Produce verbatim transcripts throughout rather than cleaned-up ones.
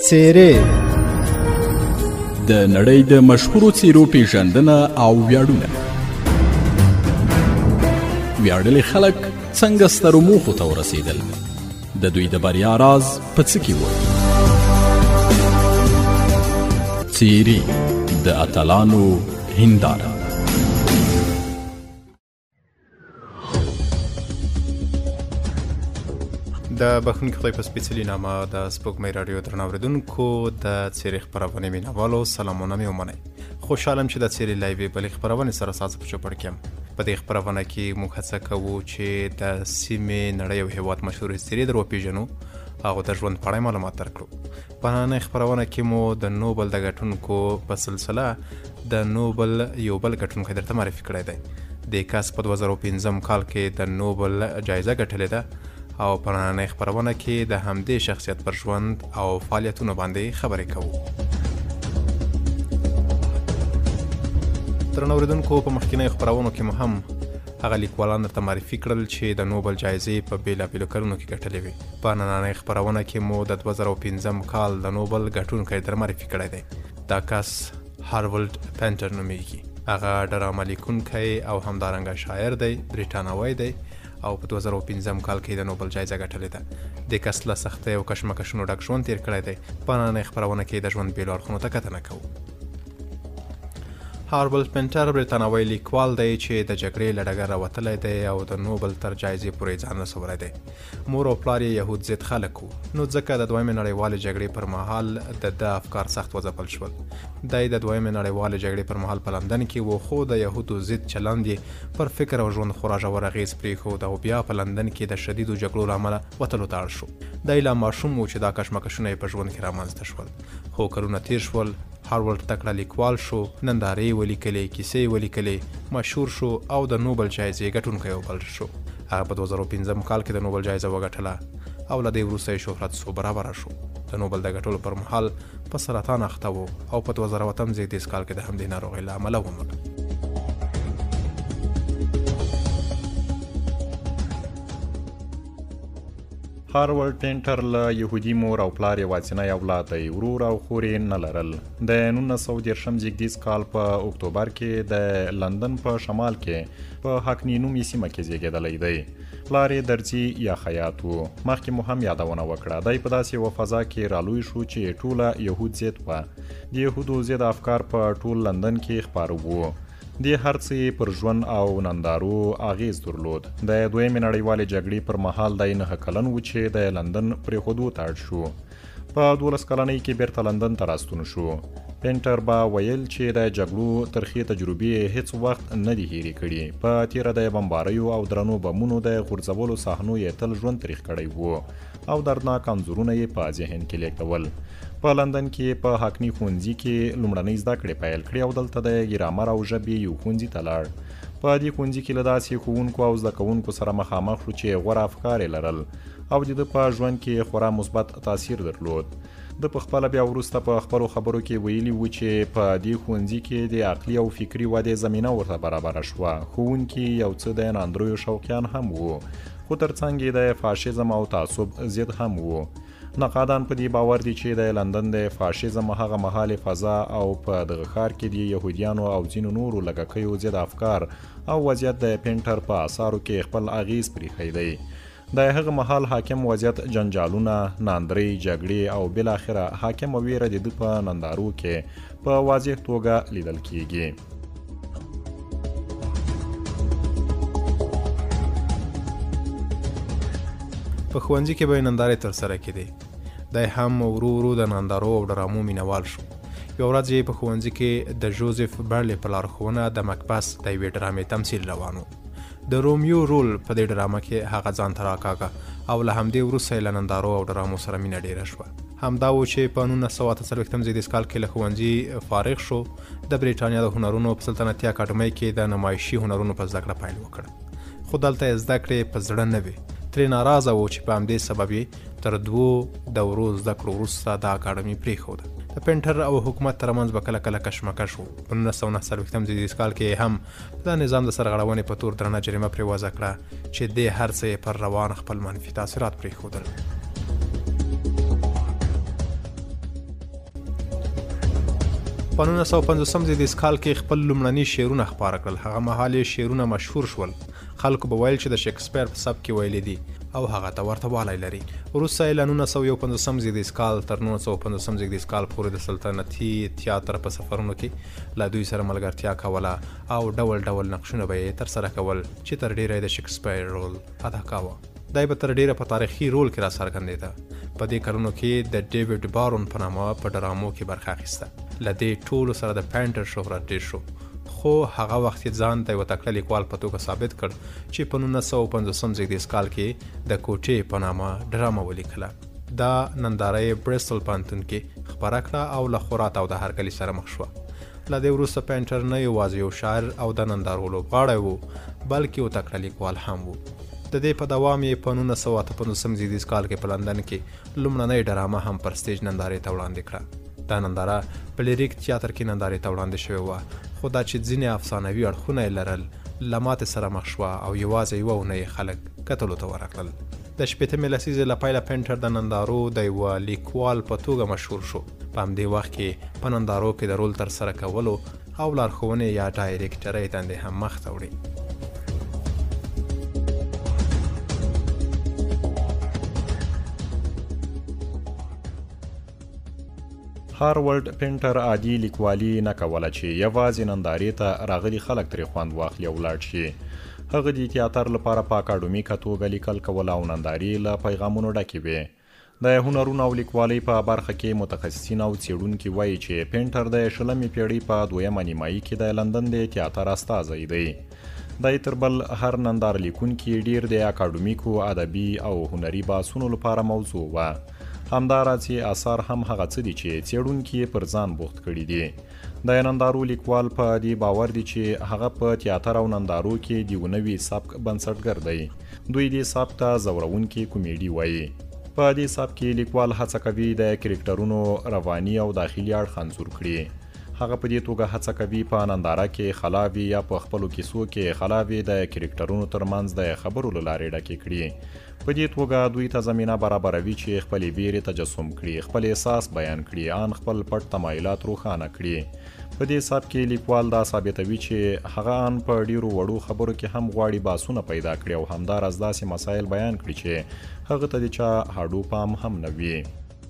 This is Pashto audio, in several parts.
څیرې د نړۍ د مشهورو څیرو پیژندنه او ویاړونه. ویاړلي خلک څنګه سترو موخو ته ورسېدل؟ د دوی د بریا راز په څه کې و؟ څیرې د اتلانو هنداره. د بخښونکي خدای په سپېڅلي نامه د سپوږمۍ راډیو درنو اورېدونکو د څیرې خپرونې مینوالو سلامونه مې ومنئ. خوشحاله یم چې د څیرې لایوې بلې خپرونې سره ستاسو په چوپړ کې یم. په دې خپرونه کې موږ هڅه کوو چې د سیمې، نړۍ او هېواد مشهورې څیرې در وپېژنو، هغو د ژوند په اړه معلومات درکړو. په نننۍ خپرونه کې مو د نوبل د ګټونکو په سلسله د نوبل یو بل ګټونکی درته معرفي کړی دی. دې کس په دوه زره پنځم کال کې د نوبل جایزه ګټلې ده او په نننۍ خپرونه کې د همدې شخصیت پر ژوند او فعالیتونو باندې خبرې کوو. درنو اورېدونکو، په مخکینیو خپرونو کې مو هم هغه لیکوالان درته معرفي کړل چې د نوبل جایزې په بېلابېلو کلونو کې ګټلې وي. په نننۍ خپرونه کې مو د دوه زره پنځم کال د نوبل ګټونکی در معرفي کړی دی. دا کس هارولډ پینټر نومیږي. هغه ډرامه لیکونکی او همدارنګه شاعر دی، بریټانوی دی او په دوه زره پنځم کال کې د نوبل جایزه ګټلې ده. د کس له سختۍ او کشمکشونو ډک ژوند تیر کړی دی. په نننۍ خپرونه کې د ژوند بېلو اړخونو ته کتنه کوو. هارولډ پینټر بریټانوی لیکوال دی چې د جګړې له ډګره وتلی دی او د نوبل تر جایزې پورې ځان رسولی دی. مور او پلار یې یهود ضد خلک وو، نو ځکه د دویمې نړیوالې جګړې پر مهال د ده افکار سخت وځپل شول. دی د دویمې نړیوالې جګړې پر مهال په لندن کې و، خو د یهودو ضد چلند یې پر فکر او ژوند خورا ژور اغېز پرېښود او بیا په لندن کې د شدیدو جګړو له امله وتلو ته اړ شو. دی لا ماشوم و چې دا کشمکشونه یې په ژوند کې رامنځته شول. خو کلونه تېر شول، هارولډ تکړه لیکوال شو، نندارې ولیکلې، کیسې ولیکلې، مشهور شو او د نوبل جایزې ګټونکی وبلل شو. هغه په دوه زره پنځم کال کې د نوبل جایزه وګټله او له دې وروسته یې شهرت څو برابره شو. د نوبل د ګټلو پر مهال په سرطان اخته و او په دوه زره اتم زېږدیز کال کې د همدې ناروغۍ له امله ومړ. هارولډ پینټر له یهودي مور او پلار یوازینی اولاد دی. ورور او خور یې نه لرل. د نولس سوه دېرشم زېږدیز کال په اکتوبر کې د لندن په شمال کې په هاکني نومې سیمه کې زېږېدلی دی. پلار یې درځي یا خیاط و. مخکې مو هم یادونه وکړه، دی په داسې یوه فضا کې رالوی شو چې ټوله یهود ضد وه. د یهودو ضد افکار په ټول لندن کې خپاره وو. د هر څه پر ژوند او نندارو اغیز درلود. د دویمې نړیوالې جګړې پر مهال دی نهه کلن و چې د لندن پرېښودو ته اړ شو. په دولس کلنۍ کې بیرته لندن ته راستون شو. پینټر به ویل چې د جګړو ترخې تجربې هیڅ وخت نه دي هېرې کړي. په تېره د بمباریو او درنو بمونو د غورځولو صحنو یې تل ژوند تریخ کړی و او دردناک انځورونه یې په ذهن کې لیږدول. په لندن کې په هاکني ښوونځي کې لومړنۍ زده کړې پیل کړې او دلته د ګرامر او ژبې یو ښوونځي ته لاړ. په دې ښوونځي کې له داسې ښوونکو او زده کوونکو سره مخامخ شو چې غوره افکار یې لرل او د ده په ژوند کې خورا مثبت تاثیر درلود. ده په خپله بیا وروسته په خپلو خبرو کې ویلي و چې په دې ښوونځي کې د عقلي او فکري ودې زمینه ورته برابره شوه. ښوونکي یو څه د ناندریو شوقیان هم وو، خو ترڅنګ یې د فاشیزم او تعصب ضد هم وو. نقادان په دې باور دي چې د لندن د فاشیزم هغه مهال فضا او په دغه ښار کې د یهودیانو او ځینو نورو لږکیو ضد افکار او وضعیت د پینټر په اثارو کې خپل اغیز پرېښی دی. د هغه مهال حاکم وضعیت، جنجالونه، ناندرۍ، جګړې او بالاخره حاکمه ویره د ده په نندارو کې په واضح توګه لیدل کیږي. په ښوونځي کې به یې نندارې ترسره کېدې. دی هم ورو ورو د نندارو او ډرامو مینوال شو. یوه ورځ یې په ښوونځي کې د جوزف برلي په لارښوونه د مکبث د یوې ډرامې تمثیل روان و. د رومیو رول په دې ډرامه کې هغه ځان ته راکاږه او له همدې وروسته یې له نندارو او ډرامو سره مینه ډېره شوه. همدا و چې په نولس سوه اته څلوېښتم زېږدیز کال کې له ښوونځي فارغ شو. د بریټانیا د هنرونو په سلطنتي اکاډمۍ کې د نمایشي هنرونو په زده کړه پیل وکړ. خو دلته یې زده کړې په زړه نه وې. ترې ناراضه و چې په همدې سبب یې تر دوو دورو زده کړو وروسته د اکاډمي پرېښوده. د پینټر او حکومت ترمنځ به کله کله کشمکش و. په نولس سوه نهه څلوېښتم زېږدیز کال کې هم د نظام د سرغړونې په تور درنه جریمه پرې وضع کړه چې دې هر څه یې پر روان خپل منفي تاثیرات پرېښودل. په نولس سوه پنځوسم زیږدیز کال کې خپل لومړني شعرونه خپاره کړل. هغه مهال یې شعرونه مشهور شول. خلکو به ویل چې د شکسپیر په سبک کې ویلي دي او هغه ته ورته والی لري. وروسته یې له نولس سوه یو پنځوسم زیږدیز کال تر نولس سوه پنځوسم زیږدیز کال پورې د سلطنتي تیاتر په سفرونو کې له دوی سره ملګرتیا کوله او ډول ډول نقشونه به یې ترسره کول چې تر ډیره د شکسپیر رول ادا کاوه. دا به تر ډیره په تاریخي رول کې را څرګندېده. په دې کلونو کې د ډیوډ بارون په نامه په ډرامو کې برخه اخیسته. له دې ټولو سره د پینټر شهرت ډیر شو، خو هغه وخت یې ځان ته یو تکړه لیکوال په توګه ثابت کړ چې په نولس سوه پنځوسم زیږدیز کال کې د کوټې په نامه ډرامه ولیکله. دا ننداره یې برسټل پوهنتون کې خپره کړه او له خورا تاوده هرکلي سره مخ شوه. له دې وروسته پینټر نه یوازې یو شاعر او د نندارو لوبغاړی و، بلکې یو تکړه لیکوال هم و. د دې په دوام یې په نولس سوه اته پنځوسم زیږدیز کال کې په لندن کې لومړنۍ ډرامه هم پر سټیج نندارې ته وړاندې کړه. دا ننداره په لیریک تیاتر کې نندارې ته وړاندې شوې وه، خو دا چې ځینې افسانوي اړخونه یې لرل له ماتې سره مخ شوه او یوازې یوه اونۍ خلک کتلو ته ورغلل. د شپېتمې لسیزې له پیله پینټر د نندارو د یوه لیکوال په توګه مشهور شو. په همدې وخت کې په نندارو کې د رول ترسره کولو او لارښوونې یا ډایرکټرۍ دندې هم مخ ته وړي. هارولډ پینټر عادي لیکوالي نه کوله چې یوازې نندارې ته راغلي خلک ترې خوند واخلي او ولاړ شي. هغه د تیاتر لپاره په اکاډمیکه توګه لیکل کول او نندارې له پیغامونو ډکې وې. د هنرونو او لیکوالۍ په برخه کې متخصصین او څېړونکي وایي چې پینټر د شلمې پیړۍ په دویمه نیمایي کې د لندن د تیاتر استازی دی. دی تر بل هر نندار لیکونکي ډیر د اکاډمیکو ادبي او هنري بحثونو لپاره موضوع وه. همداراز چې آثار هم هغه څه دي چې څېړونکي پر ځان بوخت کړي دي. د نندارو لیکوال په دې باور دي چې هغه په تیاتر او نندارو کې د یو نوي سبک بنسټګر دی. دوی دې سبک ته زورونکي کومیډي وایي. په دې سبک کې لیکوال هڅه کوي د کرکټرونو رواني او داخلي اړخ انځور کړي. هغه په دې توګه هڅه کوي په ننداره کې خلاوي یا په خپلو کیسو کې خلاوي د کرکټرونو ترمنځ د خبرو له لارې ډکې کړي. په دې توګه دوی ته زمینه برابروي چې خپلې ویرې تجسم کړي، خپل احساس بیان کړي، ان خپل پټ تمایلات روښانه کړي. په دې سبک کې لیکوال دا ثابتوي چې هغه ان په ډیرو وړو خبرو کې هم غواړي بحثونه پیدا کړي او همداراز داسې مسایل بیان کړي چې هغه ته د چا هډو پام هم نه وي.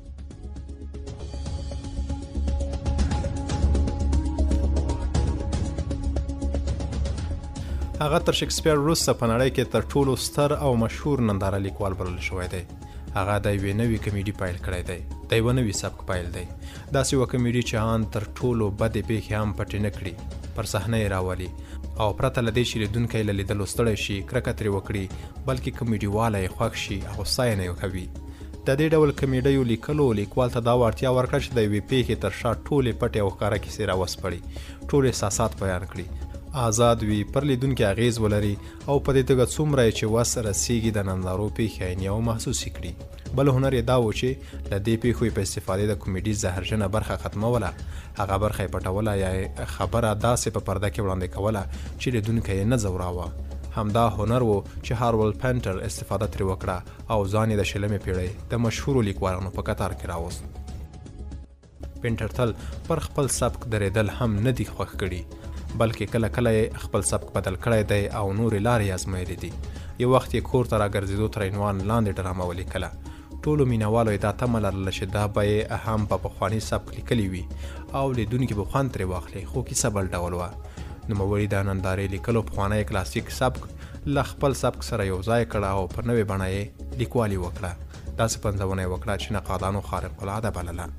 هغه تر شکسپیر وروسته په نړۍ کې تر ټولو ستر او مشهور ننداره لیکوال بلل شوی دی. هغه د یوې نوې کمیډي پیل کړی دی، د یوه نوي سبک پیل دی. داسې یوه کمیډي چې ان تر ټولو بدې پیښې هم پټې نه کړي، پر صحنه یې راولي او پرته له دې چې لیدونکی له لیدلو ستړی شي، کرکه ترې وکړي، بلکې کمیډي والی یې خوښ شي او ستاینه یې کوي. د دې ډول کمیډیو لیکلو لیکوال ته دا وړتیا ورکړه چې د یوې پیښې تر شا ټولې پټې او ښکاره کیسې راوسپړي، ټول احساسات بیان کړي، آزاد وي، پر لیدونکي اغیز ولري او په دې توګه څومره چې وس رسیږي د نندارو پیښې عیني او محسوسې کړي. بل هنر یې دا و چې له دې پیښو په استفادې د کومیډي زهرجنه برخه ختموله، هغه برخه یې پټوله یا خبره داسې په پرده کې وړاندې کوله چې لیدونکی یې نه ځوراوه. همدا هنر و چې هارولډ پینټر استفاده ترې وکړه او ځان یې د شلمې پیړۍ د مشهورو لیکوالانو په کتار کې راوست. پینټر تل پر خپل سبک درېدل هم نه دي خوښ کړي، بلکې کله کله یې خپل سبک بدل کړی دی او نورې لارې ازمایلې دي. یو وخت یې کور ته راګرځېدو تر عنوان لاندې ډرامه ولیکله. ټولو مینهوالو یې دا تمه لرله چې دا به یې هم په پخواني سبک لیکلي وي او لیدونکي به خوند ترې واخلي، خو کیسه بل ډول وه. نوموړي د نندارې لیکلو پخوانی کلاسیک سبک له خپل سبک سره یو ځای کړه او په نوې بڼه یې لیکوالي وکړه. داسې پنځونه یې وکړه چې نقادانو خارق العاده بلله.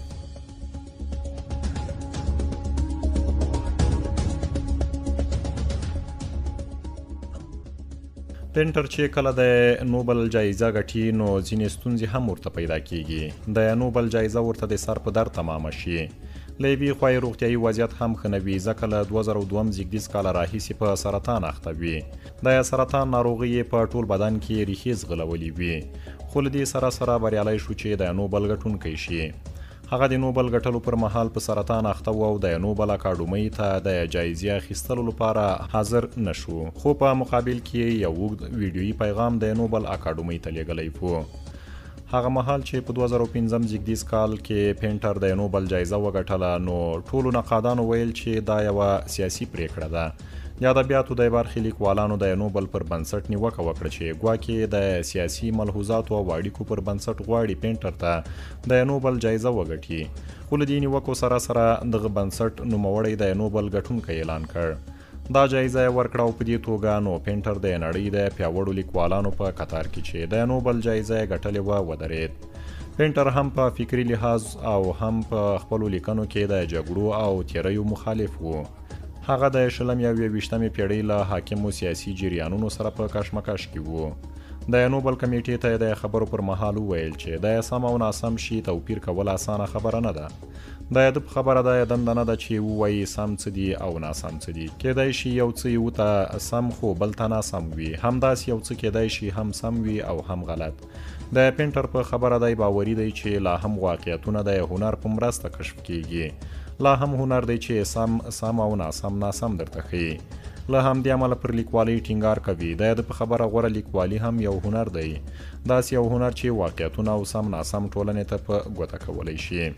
پینټر چې کله د نوبل جایزه ګټي نو ځینې ستونزې هم ورته پیدا کیږي. د نوبل جایزه ورته د سر په در تمامه شي. له یوې خوا یې روغتیایي وضعیت هم ښه نه وي، ځکه له دوه زره دوه زیږدیز کاله راهیسې په سرطان اخته وي. د سرطان ناروغي یې په ټول بدن کې ریښې ځغلولې وي، خو له دې سره سره بریالی شو چې د نوبل ګټونکی شي. هغه د نوبل ګټلو پر مهال په سرطان اخته و او د نوبل اکاډمۍ ته د جایزې اخیستلو لپاره حاضر نشو، خو په مقابل کې یو اوږد ویډیویي پیغام د نوبل اکاډمۍ ته لیږلی و. هغه مهال چې په دوه زره پنځم زیږدیز کال کې پینټر د نوبل جایزه وګټله نو ټولو نقادانو ویل چې دا یوه سیاسي پریکړه ده. د ادبیاتو د برخې لیکوالانو د نوبل پر بنسټ نیوکه وکړه چې ګواکې د سیاسي ملحوظاتو او اړیکو پر بنسټ غواړي پینټر ته د نوبل جایزه وګټي. خو له دې نیوکو سره سره دغه بنسټ نوموړی د نوبل ګټونکی اعلان کړ. دا جایزه یې ورکړه او په دې توګه نو پینټر د نړۍ د پیاوړو لیکوالانو په قطار کې چې د نوبل جایزه یې ګټلې وه ودرېد. پینټر هم په فکري لحاظ او هم په خپلو لیکنو کې د جګړو او تیریو مخالف و. هغه د شلم یا یو ویشتمې پیړۍ له حاکمو سیاسي جریانونو سره په کشمکش کې و. د نوبل کمیټې ته د خبرو پر مهال وویل چې د سم او ناسم شي توپیر کول اسانه خبره نه ده. د ادب خبره د دنده نه ده چې ووایي سم څه دي او ناسم څه دي. کیدای شي یو څه یو ته سم خو بل ته ناسم وي، همداسې یو څه کیدای شي هم سم وي او هم غلط. د پینټر په خبره دی باوري دی چې لا هم واقعیتونه د هنر په مرسته کشف کیږي. لا هم هنر دی چې سم سم او ناسم ناسم درته ښیي. له همدې امله پر لیکوالۍ ټینګار کوي. د ادب خبره غوره لیکوالي هم یو هنر دی، داسې یو هنر چې واقعیتونه او سم ناسم ټولنې ته په ګوته کولی شي.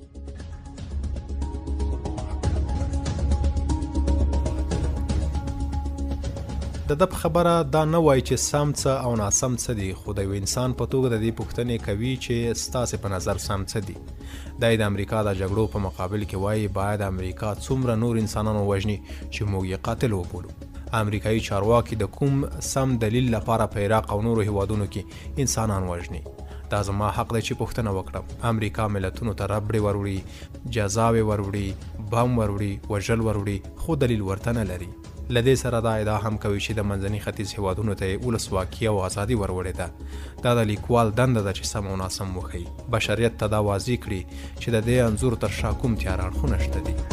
د دب خبره دا نه وایي چې سم څه او ناسم څه دي، خو د یو انسان په توګه د دې پوښتنې کوي چې ستاسې په نظر سم څه دي. دا د امریکا د جګړو په مقابل کې وایي باید امریکا څومره نور انسانان ووژني چې موږ یې قاتل وبولو. امریکایي چارواکي د کوم سم دلیل لپاره په عراق او نورو هیوادونو کې انسانان وژني؟ دا زما حق دی چې پوښتنه وکړم. امریکا ملتونو ته ربړې وروړي، جزاوې وروړي، بم وروړي، وژل وروړي، خو دلیل ورته نه لري. لدې سره دا ادعا هم کوي چې د منځني ختیځ هیوادونو ته ولسواکي او ازادي وروړې ده. دا د لیکوال دنده ده چې سم او ناسم وښیي، بشریت ته دا واضح کړي چې د دې انځور تر شا کوم تیاره اړخونه شته دي.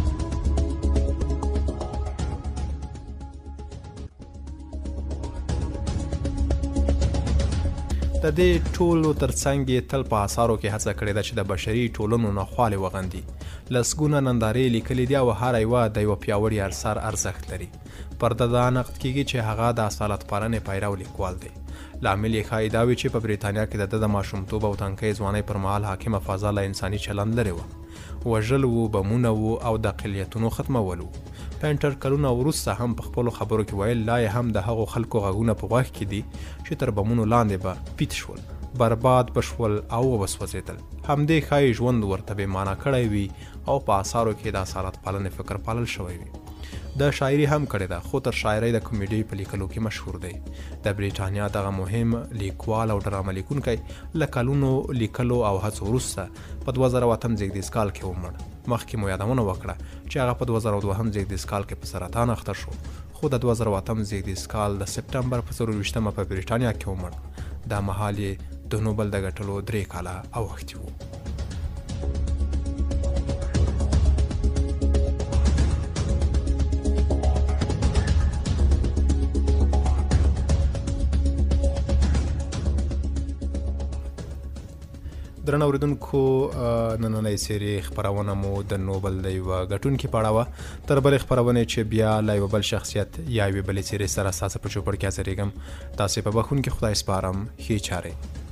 د دې ټولو ترڅنګ یې تل په اثارو کې هڅه کړې ده چې د بشري ټولنو ناخوالې وغندي. لسګونه نندارې لیکلي دي او هر یوه د یوه پیاوړي اثر ارزښت لري. پر ده دا نقد کیږي چې هغه د اصالت پالنې پیرو لیکوال دی. لامل یې ښایي دا وي چې په بریتانیا کې د ده د ماشومتوب او تنکۍ ځوانۍ پر مهال حاکمه فضا له انساني چلند لرې وه. وژل وو، بمونه وو او د اقلیتونو ختمول وو. پینټر کلونه وروسته هم په خپلو خبرو کې ویل لا یې هم د هغو خلکو غږونه په غوږ کې دي چې تر بمونو لاندې به پیت شول، برباد بشول او وسوځېدل. همدې ښایي ژوند ورته بې معنا کړی وي او په اثارو کې د اصالت پالنې فکر پالل شوی وي. د شاعري هم کړې ده، خو تر شاعرۍ د کمیډۍ په لیکلو کې مشهور دی. د بریټانیا دغه مهم لیکوال او ډرامه لیکونکی له کلونو لیکلو او هڅو وروسته په دوه زره اتم زیږدیز کال کې ومړ. مخکې مو یادونه وکړه چې هغه په دوه زره دوهم زیږدیز کال کې په سرطان اخته شو، خو د دوه زره اتم زیږدیز کال د سپټمبر په څلور ویشتمه په بریټانیا کې ومړ. دا مهال یې د نوبل د ګټلو درې کاله اوښتي وو. درنه اوریدونکو، نننۍ سیرې خپرونه مو د نوبل د یوه ګټونکي په اړه وه. تر بلې خپرونې چې بیا له یوه بل شخصیت یا یوې بلې څیرې سره ستاسو په چوپړ کې حاضرېږم، تاسې په بخښونکي خدای سپارم. ښې چارې.